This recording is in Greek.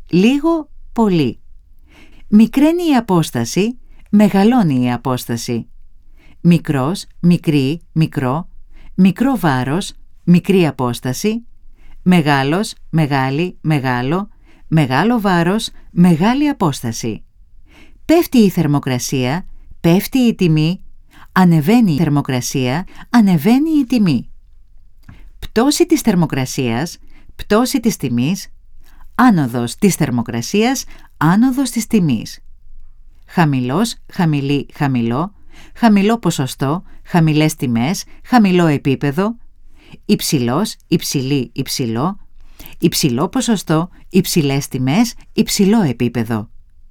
λίγο, πολύ. Μικραίνει η απόσταση, μεγαλώνει η απόσταση. Μικρός, μικρή, μικρό. Μικρό βάρος, μικρή απόσταση. Μεγάλος, μεγάλη, μεγάλο. Μεγάλο βάρος, μεγάλη απόσταση. Πέφτει η θερμοκρασία, πέφτει η τιμή. Ανεβαίνει η θερμοκρασία, ανεβαίνει η τιμή. Πτώση της θερμοκρασίας, πτώση της τιμής. Άνοδος της θερμοκρασίας, άνοδος της τιμής. Χαμηλός, χαμηλή, χαμηλό. Χαμηλό ποσοστό, χαμηλές τιμές, χαμηλό επίπεδο. Υψηλός, υψηλή, υψηλό. Υψηλό ποσοστό, υψηλές τιμές, υψηλό επίπεδο.